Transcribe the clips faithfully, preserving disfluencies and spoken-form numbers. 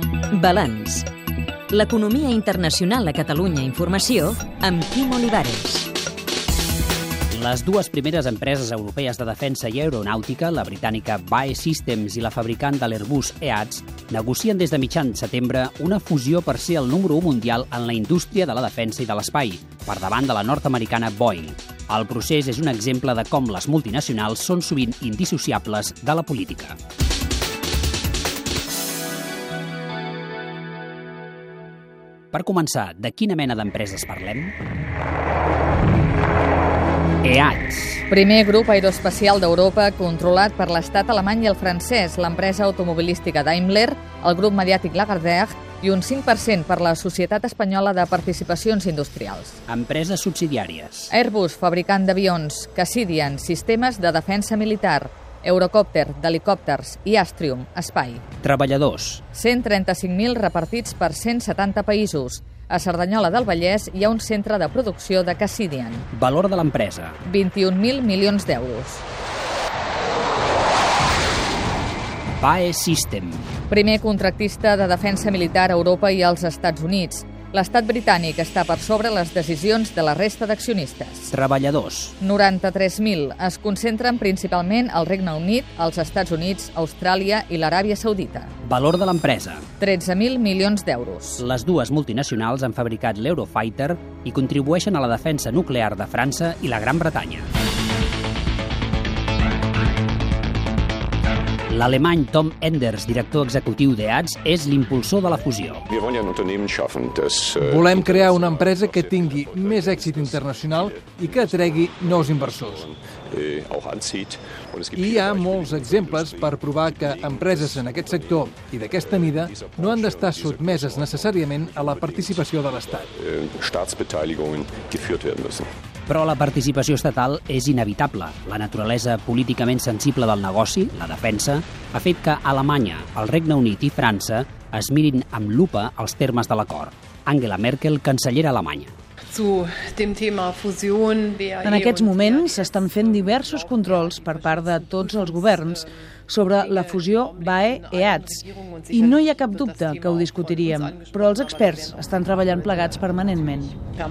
Balanç. L'economia internacional a Catalunya Informació amb Quim Olivares. Les dues primeres empreses europees de defensa i aeronàutica, la britànica B A E Systems i la fabricant de l'Airbus E A T S, negocien des de mitjan setembre una fusió per ser el número u mundial en la indústria de la defensa i de l'espai, per davant de la nord-americana Boeing. El procés és un exemple de com les multinacionals són sovint indissociables de la política. Per començar, de quina mena d'empreses parlem? E A T S. Primer grup aeroespacial d'Europa controlat per l'estat alemany i el francès, l'empresa automobilística Daimler, el grup mediàtic Lagardère i un cinc per cent per la Societat Espanyola de Participacions Industrials. Empreses subsidiàries. Airbus, fabricant d'avions, Cassidian, sistemes de defensa militar, Eurocopter, d'helicòpters i Astrium, espai. Treballadors. cent trenta-cinc mil repartits per cent setanta països. A Cerdanyola del Vallès hi ha un centre de producció de Cassidian. Valor de l'empresa. vint-i-un mil milions d'euros. B A E Systems. Primer contractista de defensa militar a Europa i als Estats Units. L'estat britànic està per sobre les decisions de la resta d'accionistes. Treballadors. noranta-tres mil. Es concentren principalment al Regne Unit, als Estats Units, Austràlia i l'Aràbia Saudita. Valor de l'empresa. tretze mil milions d'euros. Les dues multinacionals han fabricat l'Eurofighter i contribueixen a la defensa nuclear de França i la Gran Bretanya. L'alemany Tom Enders, director executiu d'E A T S, és l'impulsor de la fusió. Volem crear una empresa que tingui més èxit internacional i que atregui nous inversors. I hi ha molts exemples per provar que empreses en aquest sector i d'aquesta mida no han d'estar sotmeses necessàriament a la participació de l'Estat. Però la participació estatal és inevitable. La naturalesa políticament sensible del negoci, la defensa, ha fet que Alemanya, el Regne Unit i França es mirin amb lupa els termes de l'acord. Angela Merkel, cancellera alemanya. En aquests moments s'estan fent diversos controls per part de tots els governs sobre la fusió B A E E A T S i no hi ha cap dubte que ho discutiríem, però els experts estan treballant plegats permanentment.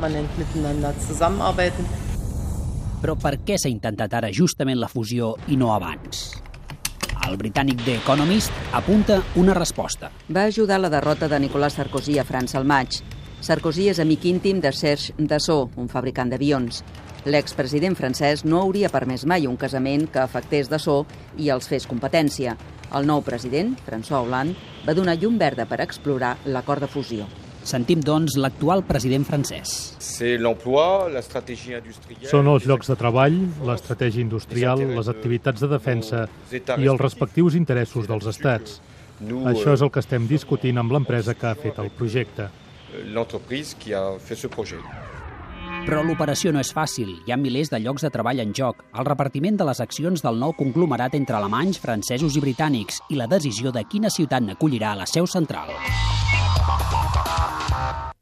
Però per què s'ha intentat ara justament la fusió i no abans? El britànic The Economist apunta una resposta. Va ajudar a la derrota de Nicolas Sarkozy a França al maig. Sarkozy és amic íntim de Serge Dassault, un fabricant d'avions. L'expresident francès no hauria permès mai un casament que afectés Dassault i els fes competència. El nou president, François Hollande, va donar llum verda per explorar l'acord de fusió. Sentim, doncs, l'actual president francès. Són els llocs de treball, l'estratègia industrial, les activitats de defensa i els respectius interessos dels estats. Això és el que estem discutint amb l'empresa que ha fet el projecte. Però l'operació no és fàcil. Hi ha milers de llocs de treball en joc, el repartiment de les accions del nou conglomerat entre alemanys, francesos i britànics i la decisió de quina ciutat n'acollirà a la seu central.